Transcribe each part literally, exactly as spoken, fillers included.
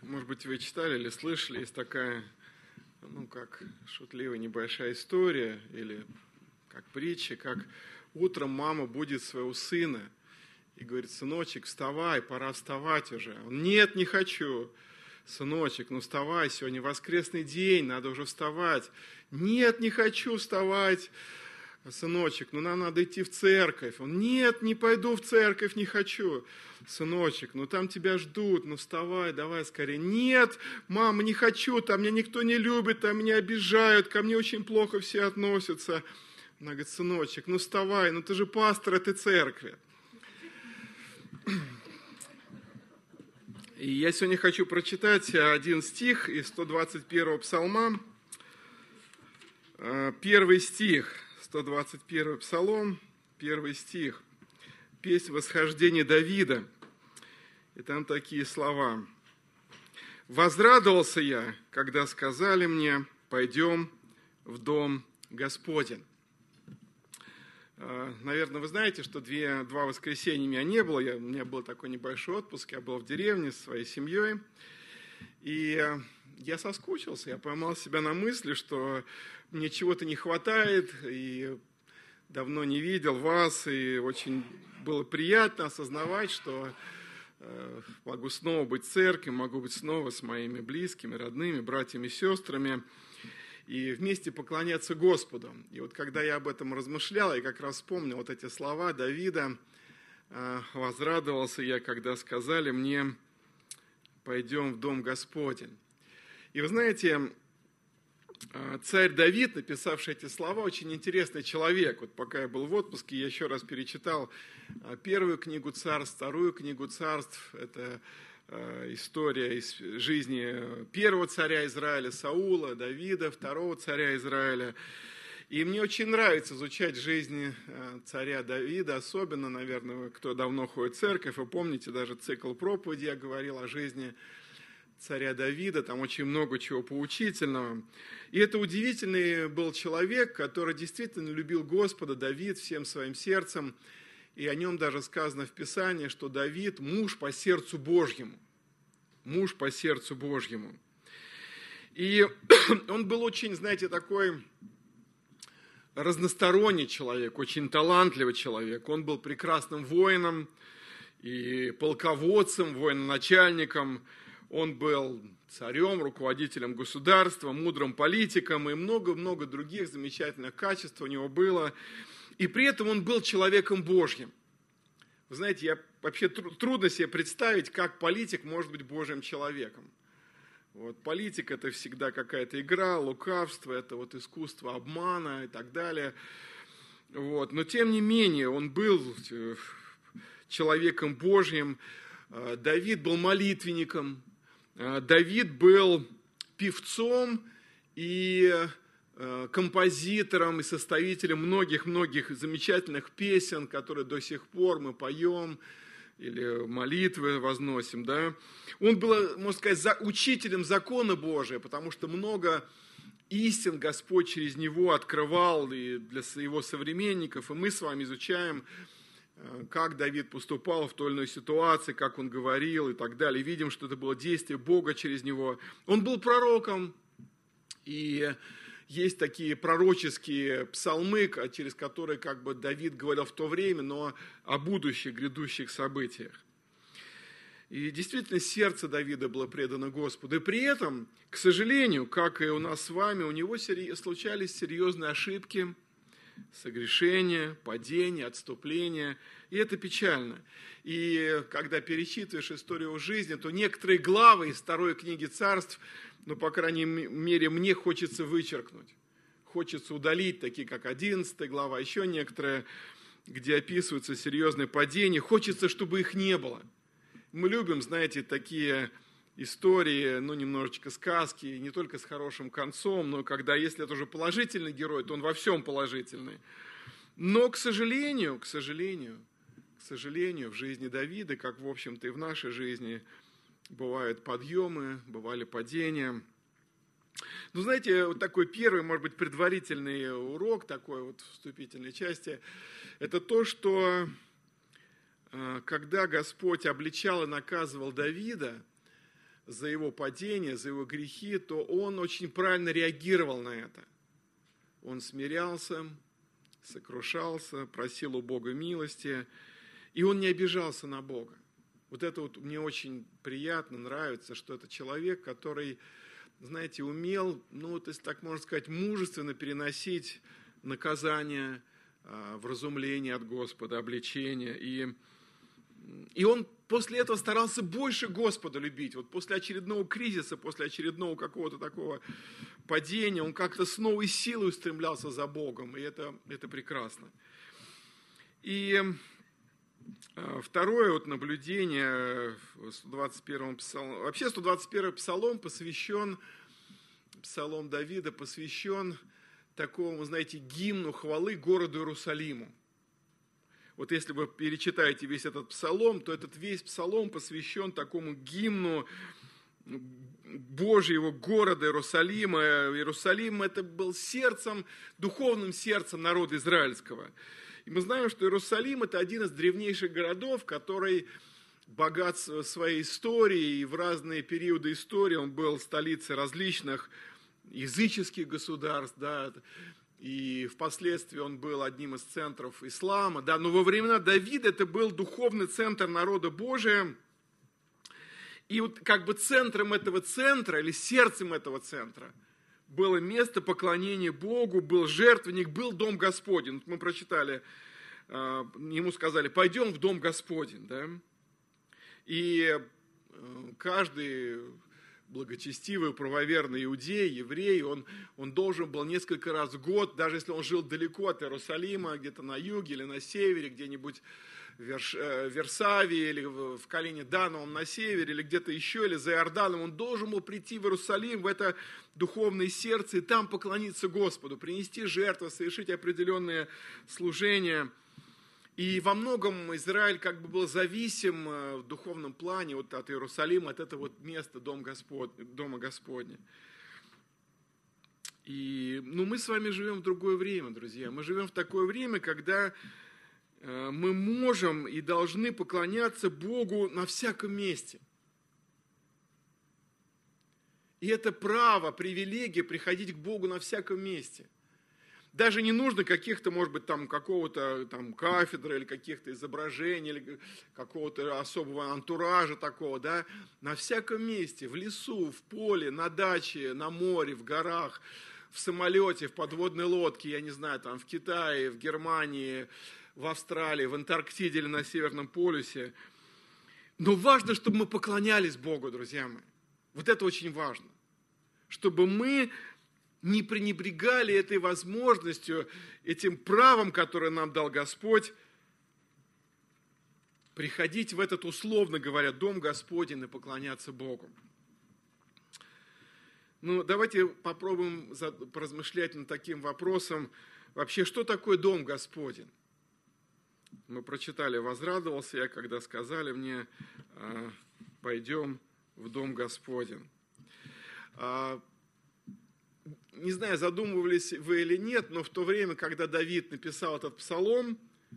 может быть, вы читали или слышали, есть такая, ну, как шутливая небольшая история, или как притча, как утром мама будет своего сына и говорит: сыночек, вставай, пора вставать уже. Он: нет, не хочу. Сыночек, ну вставай, сегодня воскресный день, надо уже вставать. Нет, не хочу вставать. Сыночек, ну нам надо идти в церковь. Он: нет, не пойду в церковь, не хочу. Сыночек, ну там тебя ждут, ну вставай, давай скорее. Нет, мама, не хочу, там меня никто не любит, там меня обижают, ко мне очень плохо все относятся. Она говорит: сыночек, ну вставай, ну ты же пастор этой церкви. И я сегодня хочу прочитать один стих из сто двадцать первого псалма. Первый стих, сто двадцать первый псалом, первый стих. Песнь восхождения Давида. И там такие слова. «Возрадовался я, когда сказали мне: пойдем в дом Господень». Наверное, вы знаете, что две, два воскресенья меня не было. Я, у меня был такой небольшой отпуск, я был в деревне со своей семьей. И я соскучился, я поймал себя на мысли, что мне чего-то не хватает, и давно не видел вас, и очень было приятно осознавать, что могу снова быть в церкви, могу быть снова с моими близкими, родными, братьями, сестрами, и вместе поклоняться Господу. И вот когда я об этом размышлял, я как раз вспомнил вот эти слова Давида: «Возрадовался я, когда сказали мне: пойдем в дом Господень». И вы знаете, царь Давид, написавший эти слова, очень интересный человек. Вот пока я был в отпуске, я еще раз перечитал первую книгу Царств, вторую книгу Царств. Это история из жизни первого царя Израиля Саула, Давида, второго царя Израиля. И мне очень нравится изучать жизнь царя Давида, особенно, наверное, кто давно ходит в церковь. Вы помните, даже цикл проповеди я говорил о жизни царя Давида, там очень много чего поучительного. И это удивительный был человек, который действительно любил Господа, Давид, всем своим сердцем. И о нем даже сказано в Писании, что Давид – муж по сердцу Божьему. Муж по сердцу Божьему. И он был очень, знаете, такой разносторонний человек, очень талантливый человек. Он был прекрасным воином и полководцем, военачальником. Он был царем, руководителем государства, мудрым политиком, и много-много других замечательных качеств у него было. И при этом он был человеком Божьим. Вы знаете, я, вообще трудно себе представить, как политик может быть Божьим человеком. Вот, политик – это всегда какая-то игра, лукавство, это вот искусство обмана и так далее. Вот. Но тем не менее, он был человеком Божьим. Давид был молитвенником. Давид был певцом и композитором и составителем многих-многих замечательных песен, которые до сих пор мы поем или молитвы возносим. Да? Он был, можно сказать, за, учителем закона Божия, потому что много истин Господь через него открывал и для его современников. И мы с вами изучаем, как Давид поступал в той или иной ситуации, как он говорил и так далее. Видим, что это было действие Бога через него. Он был пророком, и есть такие пророческие псалмы, через которые как бы Давид говорил в то время, но о будущих, грядущих событиях. И действительно, сердце Давида было предано Господу. И при этом, к сожалению, как и у нас с вами, у него случались серьезные ошибки, согрешения, падения, отступления. И это печально. И когда перечитываешь историю его жизни, то некоторые главы из второй книги Царств, ну, по крайней мере, мне хочется вычеркнуть. Хочется удалить, такие как одиннадцатая глава, еще некоторые, где описываются серьезные падения. Хочется, чтобы их не было. Мы любим, знаете, такие истории, ну, немножечко сказки, не только с хорошим концом, но когда, если это уже положительный герой, то он во всем положительный. Но, к сожалению, к сожалению, к сожалению, в жизни Давида, как, в общем-то, и в нашей жизни, бывают подъемы, бывали падения. Ну, знаете, вот такой первый, может быть, предварительный урок, такой вот вступительной части, это то, что когда Господь обличал и наказывал Давида, за его падение, за его грехи, то он очень правильно реагировал на это. Он смирялся, сокрушался, просил у Бога милости, и он не обижался на Бога. Вот это вот мне очень приятно, нравится, что это человек, который, знаете, умел, ну, вот, если так можно сказать, мужественно переносить наказание, вразумление от Господа, обличение. И, и он после этого старался больше Господа любить. Вот после очередного кризиса, после очередного какого-то такого падения, он как-то с новой силой устремлялся за Богом, и это, это прекрасно. И второе вот наблюдение в сто двадцать первом псалом. Вообще сто двадцать первый псалом посвящен, псалом Давида посвящен такому, знаете, гимну хвалы городу Иерусалиму. Вот если вы перечитаете весь этот псалом, то этот весь псалом посвящен такому гимну Божьего города Иерусалима. Иерусалим это был сердцем, духовным сердцем народа израильского. И мы знаем, что Иерусалим это один из древнейших городов, который богат своей историей, и в разные периоды истории он был столицей различных языческих государств, да, и впоследствии он был одним из центров ислама, да, но во времена Давида это был духовный центр народа Божия, и вот как бы центром этого центра, или сердцем этого центра, было место поклонения Богу, был жертвенник, был дом Господень. Мы прочитали, ему сказали, пойдем в дом Господень, да, и каждый благочестивый, правоверный иудей, еврей, он, он должен был несколько раз в год, даже если он жил далеко от Иерусалима, где-то на юге или на севере, где-нибудь в Верш, Версавии или в, в Колине Дановом на севере, или где-то еще, или за Иорданом, он должен был прийти в Иерусалим, в это духовное сердце, и там поклониться Господу, принести жертвы, совершить определенные служения. И во многом Израиль как бы был зависим в духовном плане вот от Иерусалима, от этого вот места Дом Господ... Дома Господня. И ну, мы с вами живем в другое время, друзья. Мы живем в такое время, когда мы можем и должны поклоняться Богу на всяком месте. И это право, привилегия приходить к Богу на всяком месте. Даже не нужно каких-то, может быть, там какого-то там кафедры или каких-то изображений, или какого-то особого антуража такого, да. На всяком месте, в лесу, в поле, на даче, на море, в горах, в самолете, в подводной лодке, я не знаю, там в Китае, в Германии, в Австралии, в Антарктиде или на Северном полюсе. Но важно, чтобы мы поклонялись Богу, друзья мои. Вот это очень важно. Чтобы мы не пренебрегали этой возможностью, этим правом, которое нам дал Господь, приходить в этот, условно говоря, Дом Господень и поклоняться Богу. Ну, давайте попробуем поразмышлять над таким вопросом. Вообще, что такое Дом Господень? Мы прочитали, возрадовался я, когда сказали мне, пойдем в Дом Господень. Не знаю, задумывались вы или нет, но в то время, когда Давид написал этот псалом,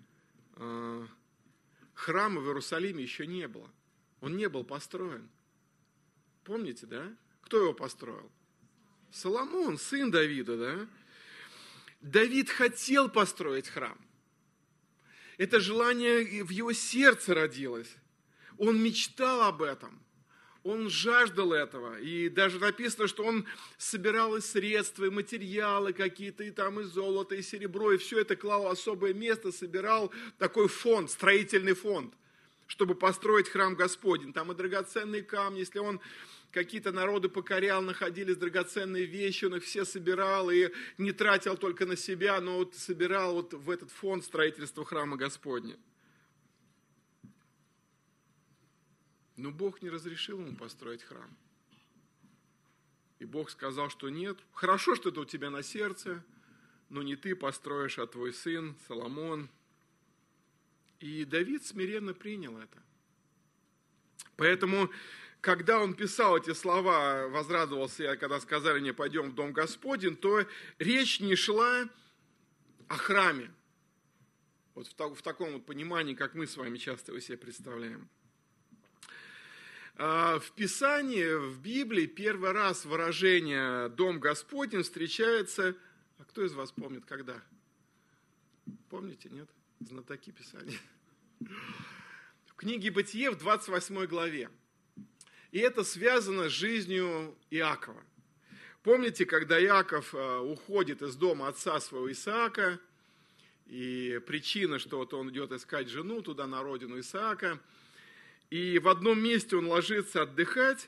храма в Иерусалиме еще не было. Он не был построен. Помните, да? Кто его построил? Соломон, сын Давида, да? Давид хотел построить храм. Это желание в его сердце родилось. Он мечтал об этом. Он жаждал этого, и даже написано, что он собирал и средства, и материалы какие-то, и там и золото, и серебро, и все это клал в особое место, собирал такой фонд, строительный фонд, чтобы построить храм Господень. Там и драгоценные камни, если он какие-то народы покорял, находились драгоценные вещи, он их все собирал и не тратил только на себя, но вот собирал вот в этот фонд строительства храма Господня. Но Бог не разрешил ему построить храм. И Бог сказал, что нет. Хорошо, что это у тебя на сердце, но не ты построишь, а твой сын Соломон. И Давид смиренно принял это. Поэтому, когда он писал эти слова, возрадовался я, когда сказали мне, пойдем в Дом Господень, то речь не шла о храме. Вот в таком вот понимании, как мы с вами часто его себе представляем. В Писании, в Библии первый раз выражение «Дом Господень» встречается, а кто из вас помнит, когда? Помните, нет? Знатоки Писания. В книге «Бытие» в двадцать восьмой главе. И это связано с жизнью Иакова. Помните, когда Иаков уходит из дома отца своего Исаака, и причина, что вот он идет искать жену туда, на родину Исаака, и в одном месте он ложится отдыхать,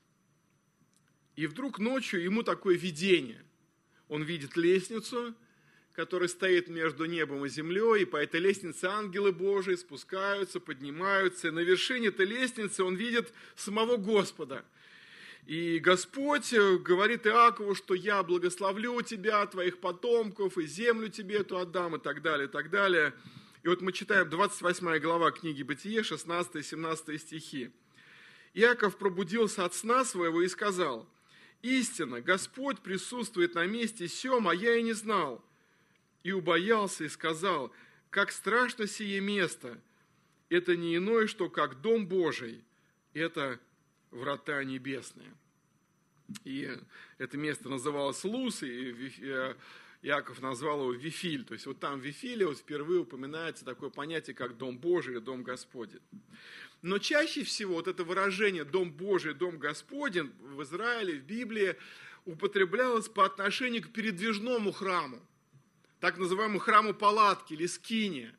и вдруг ночью ему такое видение. Он видит лестницу, которая стоит между небом и землей, и по этой лестнице ангелы Божии спускаются, поднимаются, и на вершине этой лестницы он видит самого Господа. И Господь говорит Иакову, что я благословлю тебя, твоих потомков, и землю тебе эту отдам, и так далее, и так далее. И вот мы читаем двадцать восьмая глава книги Бытие, шестнадцатый-семнадцатый стихи. Иаков пробудился от сна своего и сказал: «Истинно, Господь присутствует на месте сем, а я и не знал». И убоялся и сказал: «Как страшно сие место! Это не иное, что как дом Божий, это врата небесные». И это место называлось Луз, и Иаков назвал его Вифиль. То есть вот там в Вифиле вот впервые упоминается такое понятие, как дом Божий или дом Господень. Но чаще всего вот это выражение «дом Божий», «дом Господень» в Израиле, в Библии употреблялось по отношению к передвижному храму, так называемому храму палатки или скиния.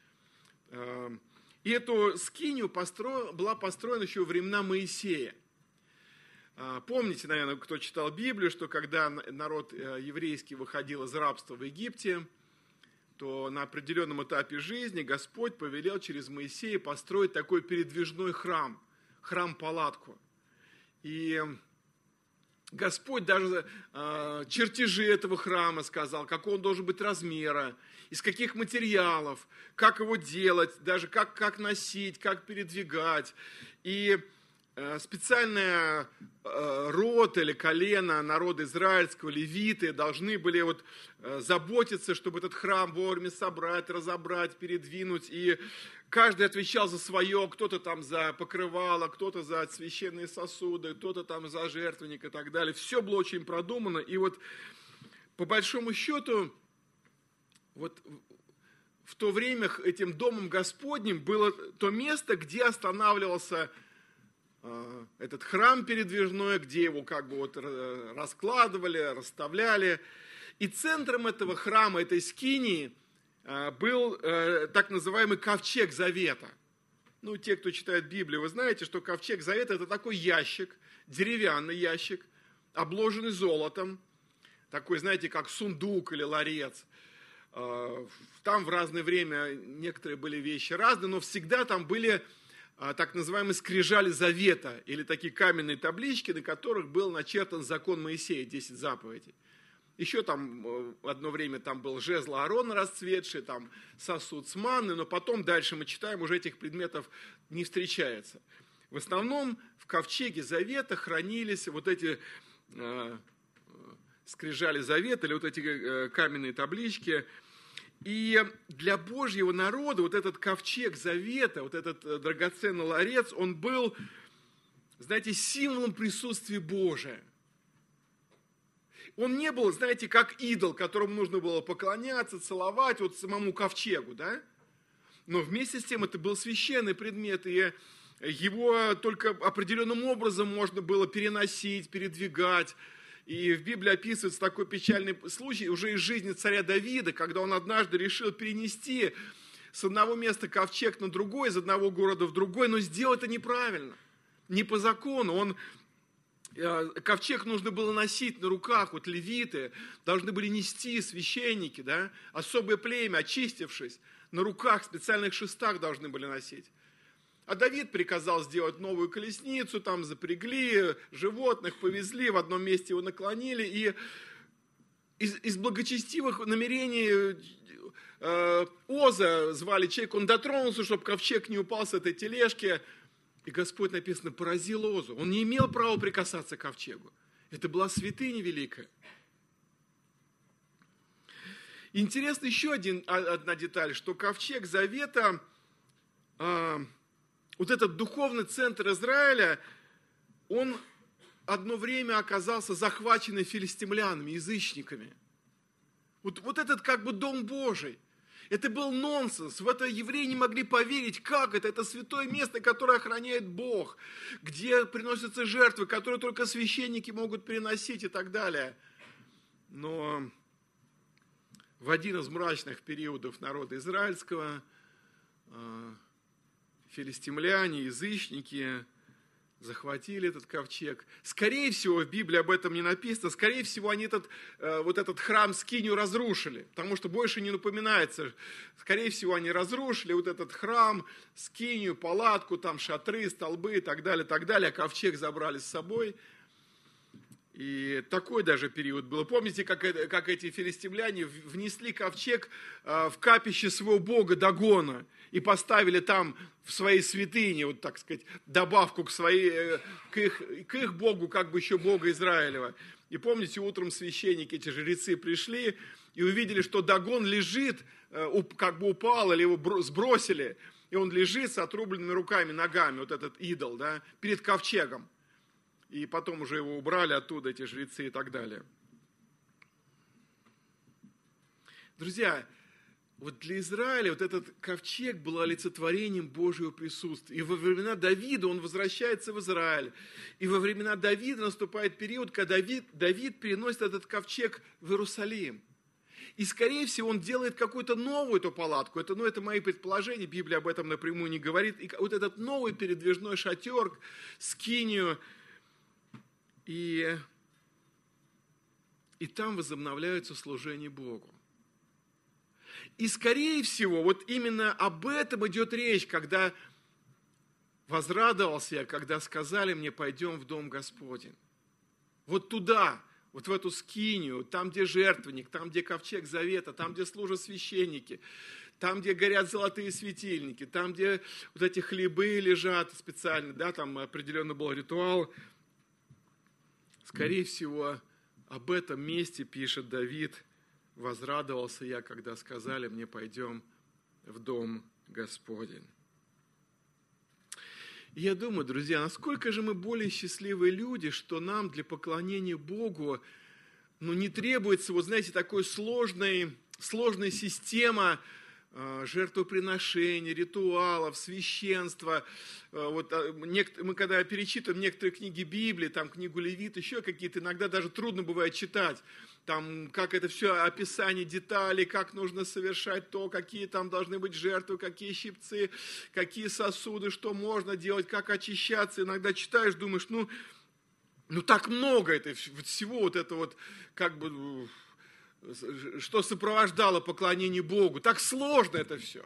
И эту скинию постро... была построена еще во времена Моисея. Помните, наверное, кто читал Библию, что когда народ еврейский выходил из рабства в Египте, то на определенном этапе жизни Господь повелел через Моисея построить такой передвижной храм, храм-палатку. И Господь даже э, чертежи этого храма сказал, какого он должен быть размера, из каких материалов, как его делать, даже как, как носить, как передвигать. И э, специальная э, род или колено народа израильского, левиты, должны были вот, э, заботиться, чтобы этот храм вовремя собрать, разобрать, передвинуть. И каждый отвечал за свое, кто-то там за покрывало, кто-то за священные сосуды, кто-то там за жертвенник и так далее. Все было очень продумано. И вот по большому счету, вот в то время этим домом Господним было то место, где останавливался э, этот храм передвижной, где его как бы вот раскладывали, расставляли. И центром этого храма, этой скинии, был э, так называемый ковчег Завета. Ну, те, кто читает Библию, вы знаете, что ковчег Завета – это такой ящик, деревянный ящик, обложенный золотом, такой, знаете, как сундук или ларец. Э, там в разное время некоторые были вещи разные, но всегда там были э, так называемые скрижали Завета, или такие каменные таблички, на которых был начертан закон Моисея, десять заповедей. Еще там одно время там был жезл Аарона расцветший, там сосуд с манной, но потом дальше мы читаем, уже этих предметов не встречается. В основном в ковчеге Завета хранились вот эти э, скрижали Завета, или вот эти э, каменные таблички. И для Божьего народа вот этот ковчег Завета, вот этот э, драгоценный ларец, он был, знаете, символом присутствия Божия. Он не был, знаете, как идол, которому нужно было поклоняться, целовать, вот самому ковчегу, да? Но вместе с тем это был священный предмет, и его только определенным образом можно было переносить, передвигать. И в Библии описывается такой печальный случай уже из жизни царя Давида, когда он однажды решил перенести с одного места ковчег на другой, из одного города в другой, но сделал это неправильно, не по закону. Он Ковчег нужно было носить на руках, вот левиты должны были нести, священники, да, особое племя, очистившись, на руках, в специальных шестах должны были носить. А Давид приказал сделать новую колесницу, там запрягли животных, повезли, в одном месте его наклонили, и из, из благочестивых намерений э, Оза звали человека, он дотронулся, чтобы ковчег не упал с этой тележки. И Господь, написано, поразил Озу. Он не имел права прикасаться к ковчегу. Это была святыня великая. Интересно еще один, одна деталь, что ковчег Завета, э, вот этот духовный центр Израиля, он одно время оказался захваченный филистимлянами, язычниками. Вот, вот этот как бы Дом Божий. Это был нонсенс. В это евреи не могли поверить, как это. Это святое место, которое охраняет Бог, где приносятся жертвы, которые только священники могут приносить и так далее. Но в один из мрачных периодов народа израильского филистимляне, язычники захватили этот ковчег. Скорее всего, в Библии об этом не написано, скорее всего, они этот, вот этот храм Скинию разрушили, потому что больше не напоминается. Скорее всего, они разрушили вот этот храм, Скинию, палатку, там шатры, столбы и так далее, так далее, а ковчег забрали с собой. И такой даже период был. Помните, как, это, как эти филистимляне внесли ковчег в капище своего бога Дагона и поставили там в своей святыне, вот так сказать, добавку к, своей, к, их, к их богу, как бы еще бога Израилева. И помните, утром священники, эти жрецы пришли и увидели, что Дагон лежит, как бы упал или его сбросили, и он лежит с отрубленными руками, ногами, вот этот идол, да, перед ковчегом. И потом уже его убрали оттуда, эти жрецы и так далее. Друзья, вот для Израиля вот этот ковчег был олицетворением Божьего присутствия. И во времена Давида он возвращается в Израиль. И во времена Давида наступает период, когда Давид, Давид переносит этот ковчег в Иерусалим. И, скорее всего, он делает какую-то новую эту палатку. Это, ну, это мои предположения, Библия об этом напрямую не говорит. И вот этот новый передвижной шатер, скинию, И, и там возобновляется служение Богу. И, скорее всего, вот именно об этом идет речь, когда возрадовался я, когда сказали мне, пойдем в Дом Господень. Вот туда, вот в эту скинию, там, где жертвенник, там, где ковчег завета, там, где служат священники, там, где горят золотые светильники, там, где вот эти хлебы лежат специально, да, там определенно был ритуал. Скорее всего, об этом месте, пишет Давид, возрадовался я, когда сказали мне, пойдем в Дом Господень. И я думаю, друзья, насколько же мы более счастливые люди, что нам для поклонения Богу, ну, не требуется, вот знаете, такой сложной, сложная система жертвоприношений, ритуалов, священства. Вот, мы когда перечитываем некоторые книги Библии, там книгу Левит, еще какие-то, иногда даже трудно бывает читать, там, как это все, описание деталей, как нужно совершать то, какие там должны быть жертвы, какие щипцы, какие сосуды, что можно делать, как очищаться. Иногда читаешь, думаешь, ну, ну так много это, всего вот это вот, как бы, что сопровождало поклонение Богу. Так сложно это все.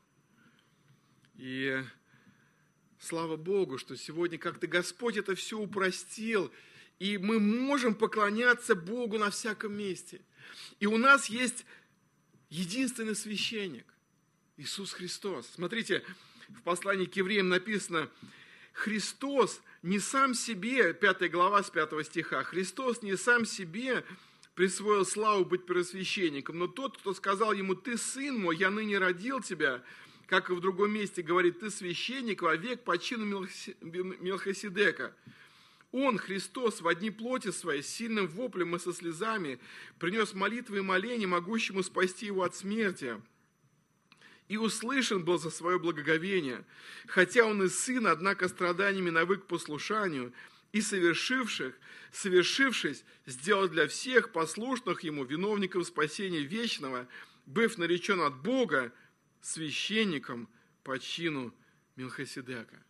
И слава Богу, что сегодня как-то Господь это все упростил, и мы можем поклоняться Богу на всяком месте. И у нас есть единственный священник, Иисус Христос. Смотрите, в послании к евреям написано, Христос не сам себе, пятая глава с пятого стиха, Христос не сам себе присвоил славу быть первосвященником, но тот, кто сказал ему, ты сын мой, я ныне родил тебя, как и в другом месте говорит, ты священник вовек по чину Мелхиседека. Он, Христос, в одни плоти своей, с сильным воплем и со слезами, принес молитвы и моления, могущему спасти его от смерти. И услышан был за свое благоговение, хотя он и сын, однако страданиями навык к послушанию, и совершивших, совершившись, сделал для всех послушных ему виновников спасения вечного, быв наречен от Бога священником по чину Мелхиседека.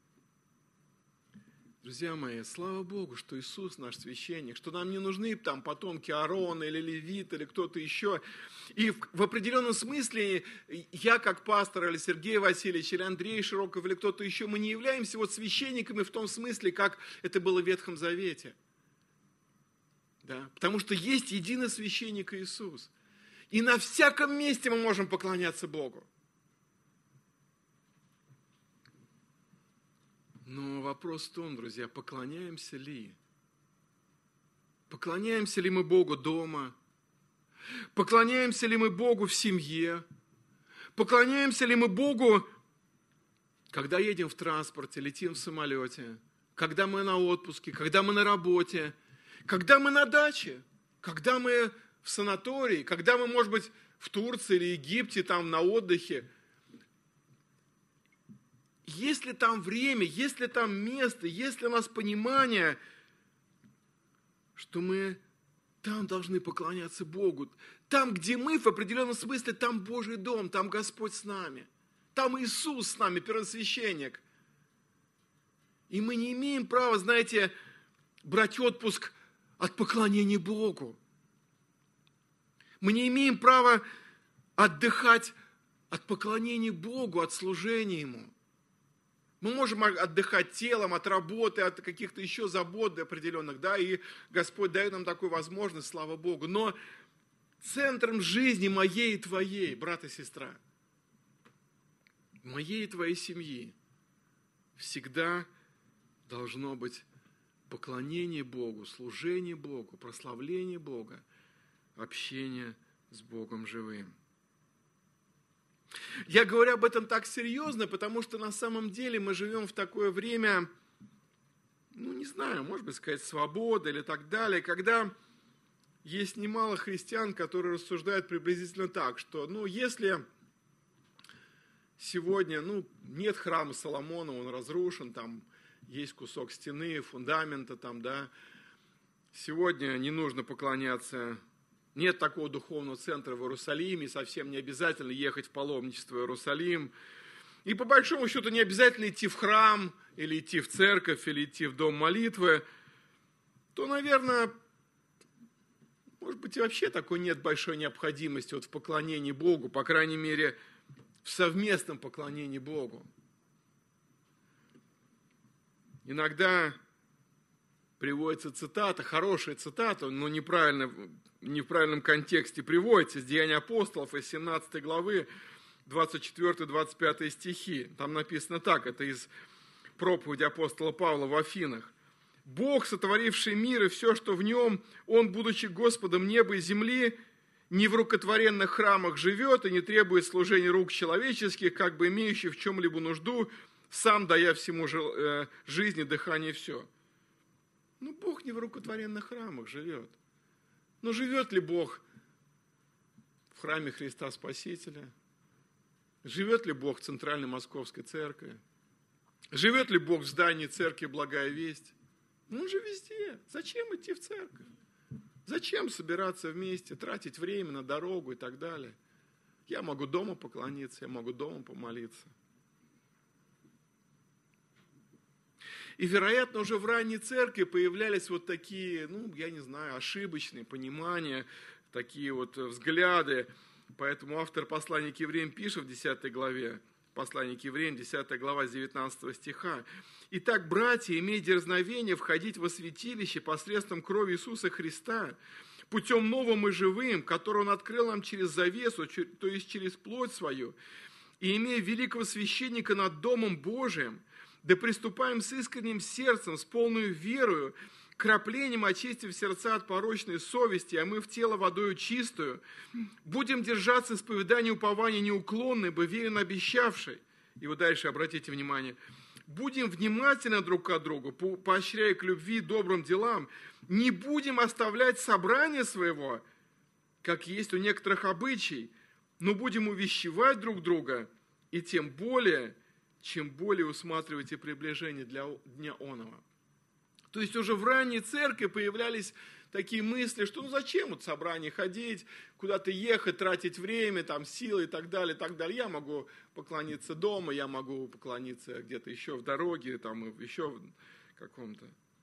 Друзья мои, слава Богу, что Иисус наш священник, что нам не нужны там потомки Аарона или Левита или кто-то еще. И в, в определенном смысле я как пастор или Сергей Васильевич или Андрей Широков или кто-то еще, мы не являемся вот священниками в том смысле, как это было в Ветхом Завете. Да? Потому что есть единый священник Иисус. И на всяком месте мы можем поклоняться Богу. Но вопрос в том, друзья, поклоняемся ли? Поклоняемся ли мы Богу дома? Поклоняемся ли мы Богу в семье? Поклоняемся ли мы Богу когда едем в транспорте, летим в самолете, когда мы на отпуске, когда мы на работе, когда мы на даче, когда мы в санатории, когда мы, может быть, в Турции или Египте, там на отдыхе. Есть ли там время, есть ли там место, есть ли у нас понимание, что мы там должны поклоняться Богу. Там, где мы, в определенном смысле, там Божий дом, там Господь с нами. Там Иисус с нами, первосвященник. И мы не имеем права, знаете, брать отпуск от поклонения Богу. Мы не имеем права отдыхать от поклонения Богу, от служения Ему. Мы можем отдыхать телом, от работы, от каких-то еще забот определенных, да, и Господь дает нам такую возможность, слава Богу. Но центром жизни моей и твоей, брат и сестра, моей и твоей семьи всегда должно быть поклонение Богу, служение Богу, прославление Бога, общение с Богом живым. Я говорю об этом так серьезно, потому что на самом деле мы живем в такое время, ну не знаю, может быть сказать, свободы или так далее, когда есть немало христиан, которые рассуждают приблизительно так, что ну если сегодня ну, нет храма Соломона, он разрушен, там есть кусок стены, фундамента там, да, сегодня не нужно поклоняться. Нет такого духовного центра в Иерусалиме, совсем не обязательно ехать в паломничество в Иерусалим. И по большому счету не обязательно идти в храм, или идти в церковь, или идти в дом молитвы. То, наверное, может быть, и вообще такой нет большой необходимости вот в поклонении Богу, по крайней мере, в совместном поклонении Богу. Иногда приводится цитата, хорошая цитата, но неправильно, не в правильном контексте приводится, из Деяний апостолов, из семнадцатой главы, двадцать четвёртый двадцать пятый стихи. Там написано так, это из проповеди апостола Павла в Афинах. «Бог, сотворивший мир и все, что в нем, Он, будучи Господом неба и земли, не в рукотворенных храмах живет и не требует служения рук человеческих, как бы имеющий в чем-либо нужду, сам дая всему жизни, дыхание, все». Ну, Бог не в рукотворенных храмах живет. Но живет ли Бог в храме Христа Спасителя? Живет ли Бог в Центральной Московской Церкви? Живет ли Бог в здании церкви «Благая весть»? Ну, он же везде. Зачем идти в церковь? Зачем собираться вместе, тратить время на дорогу и так далее? Я могу дома поклониться, я могу дома помолиться. И, вероятно, уже в ранней церкви появлялись вот такие, ну, я не знаю, ошибочные понимания, такие вот взгляды. Поэтому автор послания к евреям пишет в десятой главе, послание к евреям, десятая глава, с девятнадцатого стиха. «Итак, братья, имей дерзновение входить во святилище посредством крови Иисуса Христа, путем новым и живым, который Он открыл нам через завесу, то есть через плоть свою, и имея великого священника над Домом Божиим, да приступаем с искренним сердцем, с полной верою, краплением очистив сердца от порочной совести, а мы в тело водою чистую, будем держаться исповедания упования неуклонной, бы верен обещавшей». И вот дальше обратите внимание. «Будем внимательны друг к другу, поощряя к любви и добрым делам, не будем оставлять собрание своего, как есть у некоторых обычай, но будем увещевать друг друга, и тем более, чем более усматривайте приближение для дня оного». То есть уже в ранней церкви появлялись такие мысли, что ну зачем вот в собрание ходить, куда-то ехать, тратить время, там, силы и так далее, и так далее. Я могу поклониться дома, я могу поклониться где-то еще в дороге, там, еще в каком-то.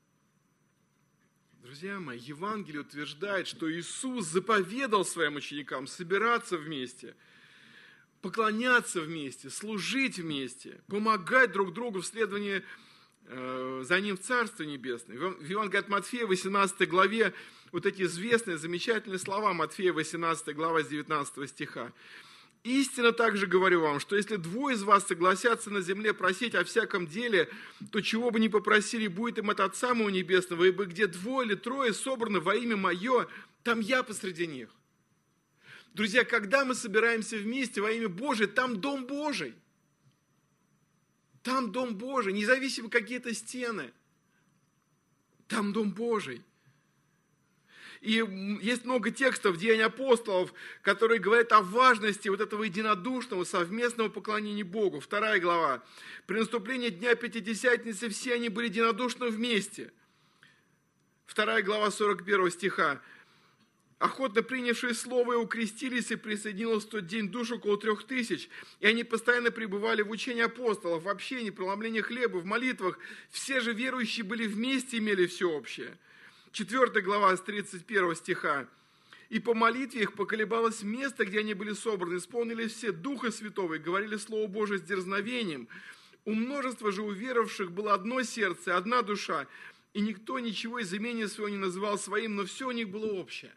Друзья мои, Евангелие утверждает, что Иисус заповедал своим ученикам собираться вместе, поклоняться вместе, служить вместе, помогать друг другу в следовании за Ним в Царстве Небесное. В Евангелии от Матфея, восемнадцатой главе, вот эти известные, замечательные слова Матфея, восемнадцатая глава, с девятнадцатого стиха. «Истинно также говорю вам, что если двое из вас согласятся на земле просить о всяком деле, то чего бы ни попросили, будет им от Отца моего Небесного, ибо где двое или трое собраны во имя Мое, там я посреди них». Друзья, когда мы собираемся вместе во имя Божие, там Дом Божий. Там Дом Божий, независимо какие-то стены. Там Дом Божий. И есть много текстов Деяний апостолов, которые говорят о важности вот этого единодушного, совместного поклонения Богу. Вторая глава. При наступлении Дня Пятидесятницы все они были единодушно вместе. Вторая глава сорок первого стиха. Охотно принявшие слово и укрестились, и присоединилось в тот день душ около трех тысяч. И они постоянно пребывали в учении апостолов, в общении, преломлении хлеба, в молитвах. Все же верующие были вместе, имели все общее. Четвертая глава с тридцать первого стиха. И по молитве их поколебалось место, где они были собраны, исполнили все Духа Святого и говорили Слово Божие с дерзновением. У множества же уверовавших было одно сердце, одна душа, и никто ничего из имения своего не называл своим, но все у них было общее.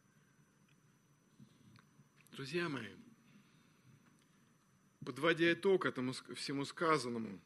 Друзья мои, подводя итог этому всему сказанному,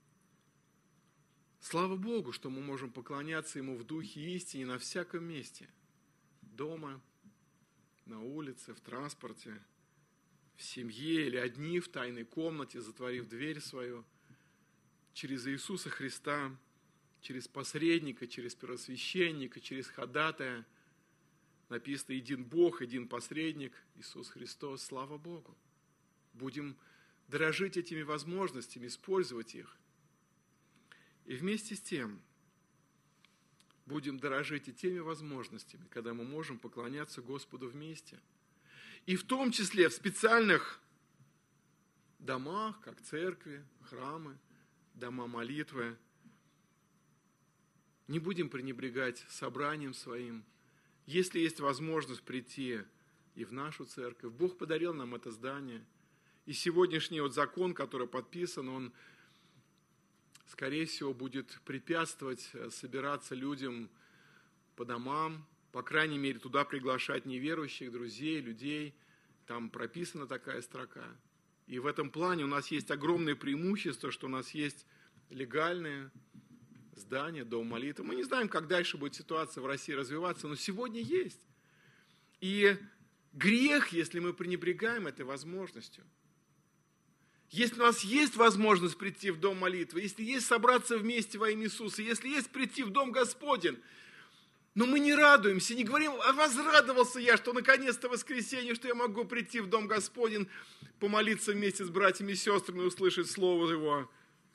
слава Богу, что мы можем поклоняться Ему в духе и истине на всяком месте. Дома, на улице, в транспорте, в семье или одни в тайной комнате, затворив дверь свою, через Иисуса Христа, через посредника, через первосвященника, через ходатая. Написано: един Бог, един посредник, Иисус Христос. Слава Богу. Будем дорожить этими возможностями, использовать их. И вместе с тем будем дорожить и теми возможностями, когда мы можем поклоняться Господу вместе. И в том числе в специальных домах, как церкви, храмы, дома молитвы. Не будем пренебрегать собранием своим. Если есть возможность прийти и в нашу церковь, Бог подарил нам это здание. И сегодняшний вот закон, который подписан, он, скорее всего, будет препятствовать собираться людям по домам, по крайней мере, туда приглашать неверующих, друзей, людей. Там прописана такая строка. И в этом плане у нас есть огромное преимущество, что у нас есть легальные здание, дом молитвы. Мы не знаем, как дальше будет ситуация в России развиваться, но сегодня есть. И грех, если мы пренебрегаем этой возможностью. Если у нас есть возможность прийти в дом молитвы, если есть собраться вместе во имя Иисуса, если есть прийти в дом Господень, но мы не радуемся, не говорим: а возрадовался я, что наконец-то воскресенье, что я могу прийти в дом Господень, помолиться вместе с братьями и сестрами, услышать Слово Его.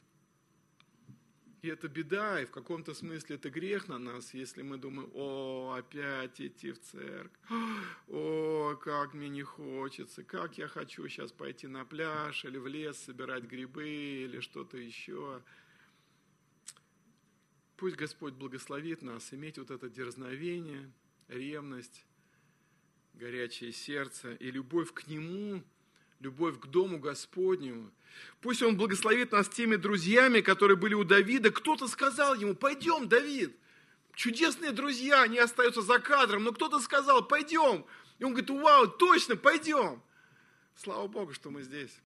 И это беда, и в каком-то смысле это грех на нас, если мы думаем: о, опять идти в церковь, о, как мне не хочется, как я хочу сейчас пойти на пляж или в лес собирать грибы или что-то еще. Пусть Господь благословит нас иметь вот это дерзновение, ревность, горячее сердце и любовь к Нему, любовь к Дому Господню. Пусть Он благословит нас теми друзьями, которые были у Давида. Кто-то сказал ему: пойдем, Давид. Чудесные друзья, они остаются за кадром, но кто-то сказал: пойдем. И он говорит: вау, точно, пойдем. Слава Богу, что мы здесь.